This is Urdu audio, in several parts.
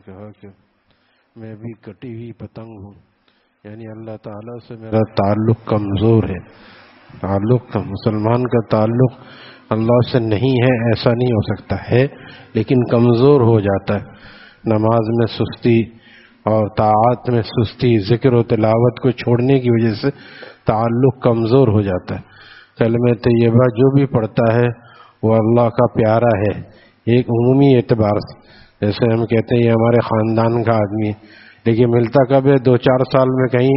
کہا کہ میں بھی کٹی ہوئی پتنگ ہوں، یعنی اللہ تعالیٰ سے میرا تعلق کمزور ہے۔ تعلق مسلمان کا تعلق اللہ سے نہیں ہے ایسا نہیں ہو سکتا ہے، لیکن کمزور ہو جاتا ہے۔ نماز میں سستی اور طاعات میں سستی، ذکر و تلاوت کو چھوڑنے کی وجہ سے تعلق کمزور ہو جاتا ہے۔ کلمہ طیبہ جو بھی پڑھتا ہے وہ اللہ کا پیارا ہے، ایک عمومی اعتبار سے۔ جیسے ہم کہتے ہیں یہ ہمارے خاندان کا آدمی ہے، لیکن ملتا کب ہے؟ 2-4 سال میں کہیں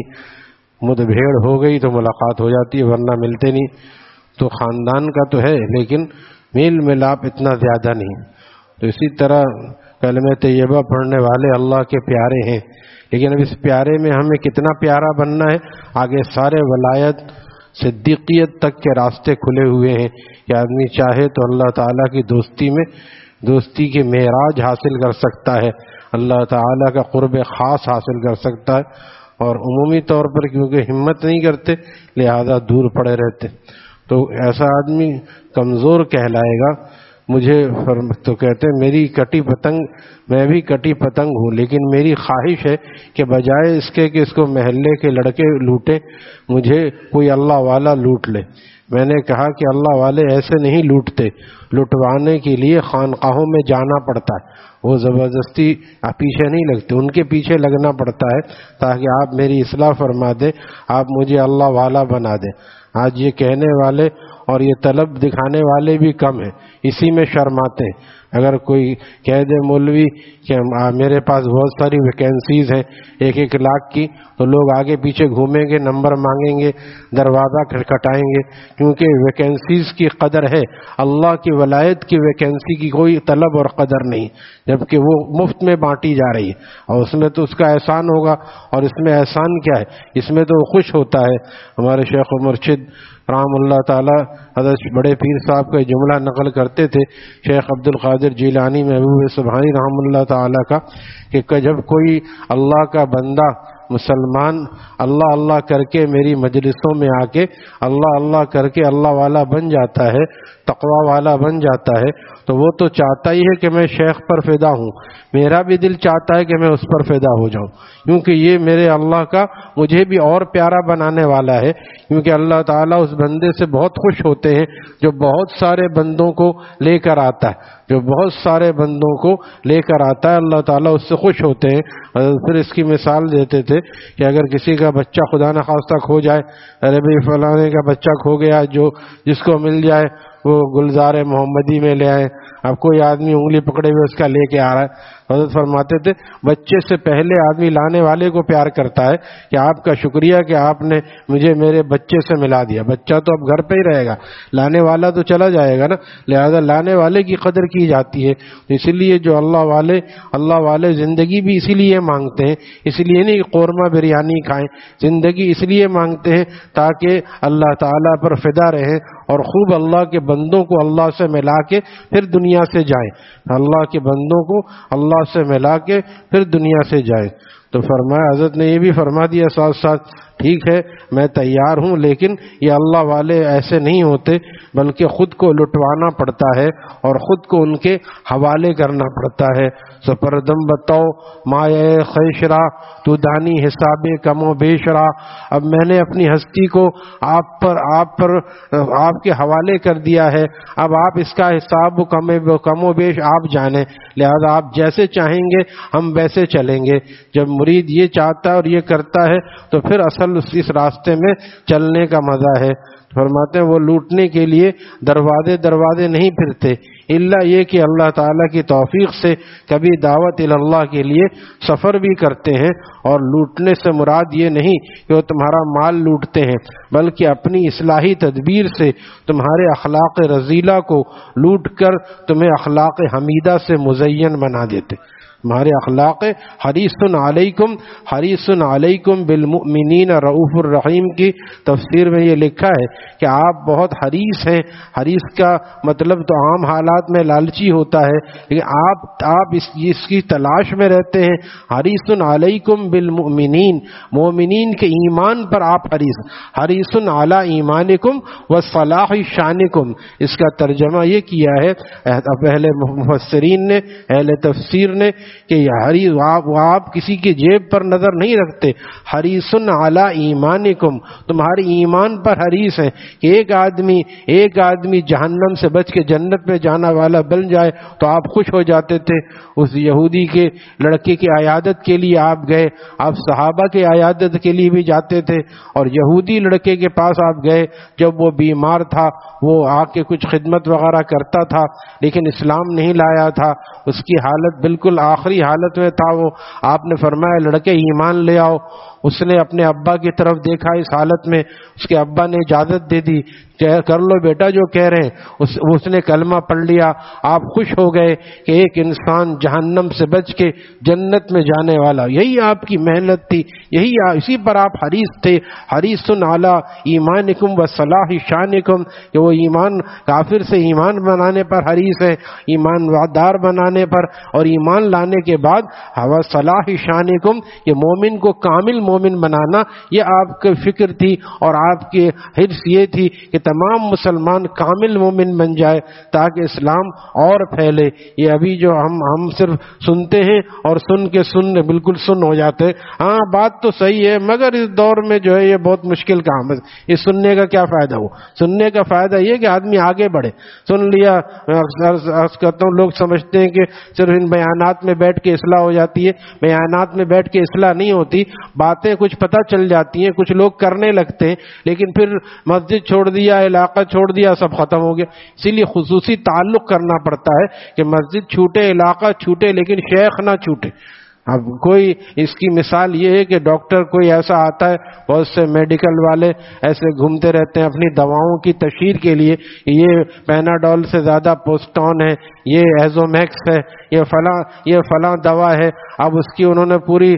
مدبھیڑ ہو گئی تو ملاقات ہو جاتی ہے، ورنہ ملتے نہیں۔ تو خاندان کا تو ہے لیکن میل ملاپ اتنا زیادہ نہیں۔ تو اسی طرح کلمہ طیبہ پڑھنے والے اللہ کے پیارے ہیں، لیکن اب اس پیارے میں ہمیں کتنا پیارا بننا ہے؟ آگے سارے ولایت صدیقیت تک کے راستے کھلے ہوئے ہیں کہ آدمی چاہے تو اللہ تعالیٰ کی دوستی میں دوستی کی معراج حاصل کر سکتا ہے، اللہ تعالیٰ کا قرب خاص حاصل کر سکتا ہے۔ اور عمومی طور پر کیونکہ ہمت نہیں کرتے لہذا دور پڑے رہتے، تو ایسا آدمی کمزور کہلائے گا۔ مجھے تو کہتے ہیں میری کٹی پتنگ، میں بھی کٹی پتنگ ہوں، لیکن میری خواہش ہے کہ بجائے اس کے کہ اس کو محلے کے لڑکے لوٹیں، مجھے کوئی اللہ والا لوٹ لے۔ میں نے کہا کہ اللہ والے ایسے نہیں لوٹتے، لٹوانے کے لیے خانقاہوں میں جانا پڑتا ہے، وہ زبردستی پیچھے نہیں لگتے، ان کے پیچھے لگنا پڑتا ہے تاکہ آپ میری اصلاح فرما دیں، آپ مجھے اللہ والا بنا دیں۔ آج یہ کہنے والے اور یہ طلب دکھانے والے بھی کم ہیں، اسی میں شرماتے ہیں۔ اگر کوئی کہہ دے مولوی کہ میرے پاس بہت ساری ویکینسیز ہیں 1-1 لاکھ کی، تو لوگ آگے پیچھے گھومیں گے، نمبر مانگیں گے، دروازہ کھٹکھٹائیں گے، کیونکہ ویکینسیز کی قدر ہے۔ اللہ کی ولایت کی ویکینسی کی کوئی طلب اور قدر نہیں، جبکہ وہ مفت میں بانٹی جا رہی ہے، اور اس میں تو اس کا احسان ہوگا۔ اور اس میں احسان کیا ہے؟ اس میں تو وہ خوش ہوتا ہے۔ ہمارے شیخ و مرشد رحم اللہ تعالی حضرت بڑے پیر صاحب کا جملہ نقل کرتے تھے شیخ عبد القادر جیلانی محبوب سبحانی رحم اللہ تعالی کا، کہ جب کوئی اللہ کا بندہ مسلمان اللہ اللہ کر کے میری مجلسوں میں آ کے اللہ اللہ کر کے اللہ والا بن جاتا ہے، تقوی والا بن جاتا ہے، تو وہ تو چاہتا ہی ہے کہ میں شیخ پر فدا ہوں، میرا بھی دل چاہتا ہے کہ میں اس پر فدا ہو جاؤں، کیونکہ یہ میرے اللہ کا مجھے بھی اور پیارا بنانے والا ہے۔ کیونکہ اللہ تعالیٰ اس بندے سے بہت خوش ہوتے ہیں جو بہت سارے بندوں کو لے کر آتا ہے، جو بہت سارے بندوں کو لے کر آتا ہے، اللہ تعالیٰ اس سے خوش ہوتے ہیں۔ پھر اس کی مثال دیتے تھے کہ اگر کسی کا بچہ خدا نخواستہ کھو جائے، ارے بھائی فلانے کا بچہ کھو گیا، جو جس کو مل جائے وہ گلزار محمدی میں لے آئے، اب کوئی آدمی انگلی پکڑے ہوئے اس کا لے کے آ رہا ہے، حضرت فرماتے تھے بچے سے پہلے آدمی لانے والے کو پیار کرتا ہے کہ آپ کا شکریہ کہ آپ نے مجھے میرے بچے سے ملا دیا۔ بچہ تو اب گھر پہ ہی رہے گا، لانے والا تو چلا جائے گا نا، لہذا لانے والے کی قدر کی جاتی ہے۔ اسی لیے جو اللہ والے زندگی بھی اسی لیے مانگتے ہیں، اس لیے نہیں قورمہ بریانی کھائیں، زندگی اس لیے مانگتے ہیں تاکہ اللہ تعالیٰ پر فدا رہیں اور خوب اللہ کے بندوں کو اللہ سے ملا کے پھر دنیا سے جائیں، اللہ کے بندوں کو اللہ سے ملا کے پھر دنیا سے جائیں۔ تو فرمایا، حضرت نے یہ بھی فرما دیا ساتھ ساتھ، ٹھیک ہے میں تیار ہوں، لیکن یہ اللہ والے ایسے نہیں ہوتے، بلکہ خود کو لٹوانا پڑتا ہے اور خود کو ان کے حوالے کرنا پڑتا ہے۔ سپردم بتاؤ مایہ خیشرا تو دانی حساب کم و بیشرا، اب میں نے اپنی ہستی کو آپ کے حوالے کر دیا ہے، اب آپ اس کا حساب کم و بیش آپ جانیں، لہذا آپ جیسے چاہیں گے ہم ویسے چلیں گے۔ جب مرید یہ چاہتا ہے اور یہ کرتا ہے تو پھر اصل اس راستے میں چلنے کا مزہ ہے۔ فرماتے ہیں وہ لوٹنے کے لیے دروازے نہیں پھرتے، الا یہ کہ اللہ تعالیٰ کی توفیق سے کبھی دعوت اللہ کے لیے سفر بھی کرتے ہیں۔ اور لوٹنے سے مراد یہ نہیں کہ وہ تمہارا مال لوٹتے ہیں، بلکہ اپنی اصلاحی تدبیر سے تمہارے اخلاق رذیلہ کو لوٹ کر تمہیں اخلاق حمیدہ سے مزین بنا دیتے۔ تمہارے اخلاق حریص علیکم بالمؤمنین رؤوف الرحیم کی تفسیر میں یہ لکھا ہے کہ آپ بہت حریص ہیں۔ حریص کا مطلب تو عام حالات میں لالچی ہوتا ہے، لیکن آپ اس کی تلاش میں رہتے ہیں۔ حریص علیکم بالمؤمنین، مومنین کے ایمان پر آپ حریص علی ایمانکم وصلاح شانکم، اس کا ترجمہ یہ کیا ہے اہل مفسرین نے، اہل تفسیر نے کہ آپ کسی کی جیب پر نظر نہیں رکھتے. حریص علی ایمانکم، تمہاری ایمان پر حریص ہے کہ ایک آدمی جہنم سے بچ کے جنت میں جانا والا بن جائے تو آپ خوش ہو جاتے تھے. اس یہودی کے لڑکے کی عیادت کے لیے آپ گئے، آپ صحابہ کے عیادت کے لیے بھی جاتے تھے، اور یہودی لڑکے کے پاس آپ گئے جب وہ بیمار تھا، وہ آ کے کچھ خدمت وغیرہ کرتا تھا لیکن اسلام نہیں لایا تھا، اس کی حالت بالکل آخری حالت میں تھا. وہ آپ نے فرمایا لڑکے ایمان لے آؤ. اس نے اپنے ابا کی طرف دیکھا اس حالت میں، اس کے ابا نے اجازت دے دی، کر لو بیٹا جو کہہ رہے ہیں. اس نے کلمہ پڑھ لیا. آپ خوش ہو گئے کہ ایک انسان جہنم سے بچ کے جنت میں جانے والا. یہی آپ کی محنت تھی، اسی پر آپ حریص تھے. حریص علی ایمانکم و صلاح شانکم، کہ وہ ایمان کافر سے ایمان بنانے پر حریص ہے، ایمان وادار بنانے پر، اور ایمان لانے کے بعد و صلاح شانکم، یہ مومن کو کامل مومن بنانا، یہ آپ کی فکر تھی اور آپ کی حرص یہ تھی کہ تمام مسلمان کامل مومن بن جائے تاکہ اسلام اور پھیلے. یہ ابھی جو ہم صرف سنتے ہیں اور سن کے بالکل سن ہو جاتے. ہاں بات تو صحیح ہے مگر اس دور میں جو ہے یہ بہت مشکل کام ہے. یہ سننے کا کیا فائدہ ہو؟ سننے کا فائدہ یہ کہ آدمی آگے بڑھے. سن لیا، عرض کرتا ہوں، لوگ سمجھتے ہیں کہ صرف ان بیانات میں بیٹھ کے اصلاح ہو جاتی ہے. بیانات میں بیٹھ کے اصلاح نہیں ہوتی، باتیں کچھ پتہ چل جاتی ہیں، کچھ لوگ کرنے لگتے ہیں لیکن پھر مسجد چھوڑ دیا، علاقہ چھوڑ دیا، سب ختم ہو گیا. اسی لیے خصوصی تعلق کرنا پڑتا ہے کہ مسجد چھوٹے، علاقہ چھوٹے لیکن شیخ نہ چھوٹے. اب کوئی اس کی مثال یہ ہے کہ ڈاکٹر کوئی ایسا آتا ہے، بہت سے میڈیکل والے ایسے گھومتے رہتے ہیں اپنی دواؤں کی تشہیر کے لیے، یہ پیناڈول سے زیادہ پوسٹون ہے، یہ ایزومیکس ہے، یہ فلاں دوا ہے. اب اس کی انہوں نے پوری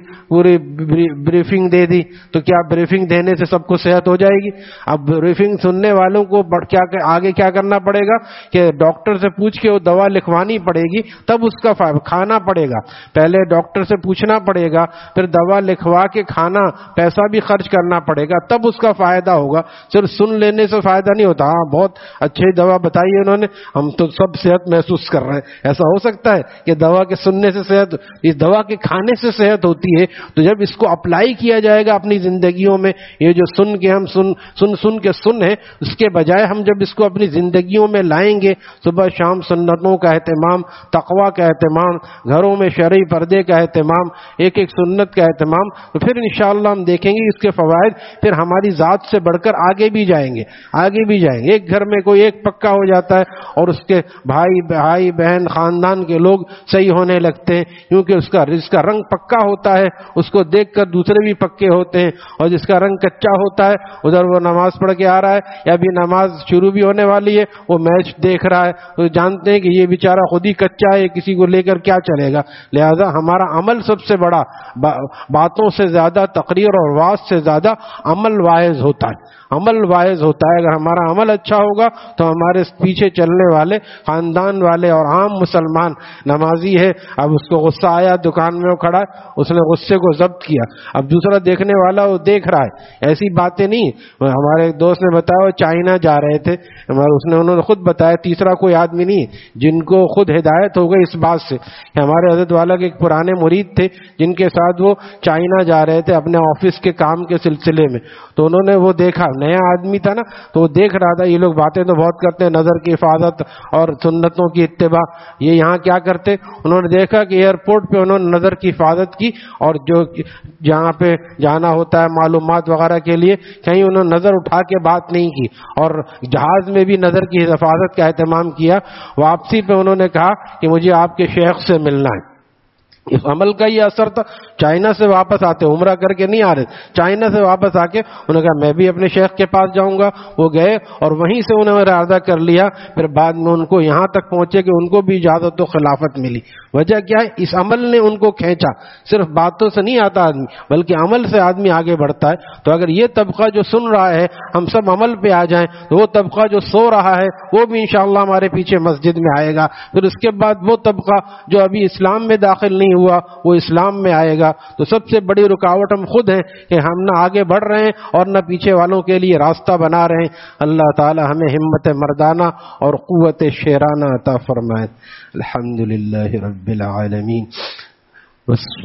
بریفنگ دے دی، تو کیا بریفنگ دینے سے سب کو صحت ہو جائے گی؟ اب بریفنگ سننے والوں کو آگے کیا کرنا پڑے گا کہ ڈاکٹر سے پوچھ کے وہ دوا لکھوانی پڑے گی، تب اس کا کھانا پڑے گا. پہلے ڈاکٹر سے پوچھنا پڑے گا، پھر دوا لکھوا کے کھانا، پیسہ بھی خرچ کرنا پڑے گا، تب اس کا فائدہ ہوگا. صرف سن لینے سے فائدہ نہیں ہوتا. ہاں بہت اچھی دوا بتائی انہوں نے، ہم تو سب صحت محسوس کر رہے ہیں. ایسا ہو سکتا ہے کہ دوا کے سننے سے صحت، اس دوا کے کھانے سے صحت ہوتی ہے؟ تو جب اس کو اپلائی کیا جائے گا اپنی زندگیوں میں، یہ جو سن کے ہم سن کے ہے، اس کے بجائے ہم جب اس کو اپنی زندگیوں میں لائیں گے، صبح شام سنتوں کا اہتمام، تقویٰ کا اہتمام، گھروں میں شرعی پردے کا اہتمام، ایک سنت کا اہتمام، تو پھر انشاءاللہ ہم دیکھیں گے اس کے فوائد پھر ہماری ذات سے بڑھ کر آگے بھی جائیں گے. ایک گھر میں کوئی ایک پکا ہو جاتا ہے اور اس کے بھائی بہن خاندان کے لوگ صحیح ہونے لگتے ہیں، کیونکہ اس کا رنگ پکا ہوتا ہے، اس کو دیکھ کر دوسرے بھی پکے ہوتے ہیں. اور جس کا رنگ کچا ہوتا ہے، ادھر وہ نماز پڑھ کے آ رہا ہے یا ابھی نماز شروع بھی ہونے والی ہے، وہ میچ دیکھ رہا ہے، تو جانتے ہیں کہ یہ بیچارہ خود ہی کچا ہے، کسی کو لے کر کیا چلے گا. لہذا ہمارا عمل سب سے بڑا، باتوں سے زیادہ، تقریر اور وعظ سے زیادہ عمل واعظ ہوتا ہے. اگر ہمارا عمل اچھا ہوگا تو ہمارے پیچھے چلنے والے خاندان والے اور عام مسلمان، نمازی ہے، اب اس کو غصہ آیا، دکان میں وہ کھڑا ہے، اس نے غصے کو ضبط کیا، اب دوسرا دیکھنے والا وہ دیکھ رہا ہے. ایسی باتیں نہیں. ہمارے ایک دوست نے بتایا وہ چائنا جا رہے تھے، انہوں نے خود بتایا، تیسرا کوئی آدمی نہیں، جن کو خود ہدایت ہو گئی اس بات سے کہ ہمارے حضرت والا کے ایک پرانے مرید تھے جن کے ساتھ وہ چائنا جا رہے تھے اپنے آفس کے کام کے سلسلے میں. تو انہوں نے وہ دیکھا، نیا آدمی تھا نا، تو وہ دیکھ رہا تھا یہ لوگ باتیں تو بہت کرتے ہیں، نظر کی حفاظت اور سنتوں کی اتباع، یہ یہاں کیا کرتے؟ انہوں نے دیکھا کہ ایئرپورٹ پہ انہوں نے نظر کی حفاظت کی، اور جو جہاں پہ جانا ہوتا ہے معلومات وغیرہ کے لیے، کہیں انہوں نے نظر اٹھا کے بات نہیں کی، اور جہاز میں بھی نظر کی حفاظت کا اہتمام کیا. واپسی پہ انہوں نے کہا کہ مجھے آپ کے شیخ سے ملنا ہے. اس عمل کا یہ اثر تھا. چائنا سے واپس آتے، عمرہ کر کے نہیں آ رہے، چائنا سے واپس آ کے انہوں نے کہا میں بھی اپنے شیخ کے پاس جاؤں گا. وہ گئے اور وہیں سے انہوں نے ارادہ کر لیا. پھر بعد میں ان کو یہاں تک پہنچے کہ ان کو بھی اجازت و خلافت ملی. وجہ کیا ہے؟ اس عمل نے ان کو کھینچا. صرف باتوں سے نہیں آتا آدمی، بلکہ عمل سے آدمی آگے بڑھتا ہے. تو اگر یہ طبقہ جو سن رہا ہے ہم سب عمل پہ آ جائیں تو وہ طبقہ جو سو رہا ہے وہ بھی انشاءاللہ ہمارے پیچھے مسجد میں آئے گا. پھر اس کے بعد وہ طبقہ جو ابھی اسلام میں داخل نہیں ہوا وہ اسلام میں آئے گا. تو سب سے بڑی رکاوٹ ہم خود ہیں کہ ہم نہ آگے بڑھ رہے ہیں اور نہ پیچھے والوں کے لیے راستہ بنا رہے ہیں. اللہ تعالی ہمیں ہمت مردانہ اور قوت شیرانہ عطا فرمائے. الحمدللہ رب العالمین. بس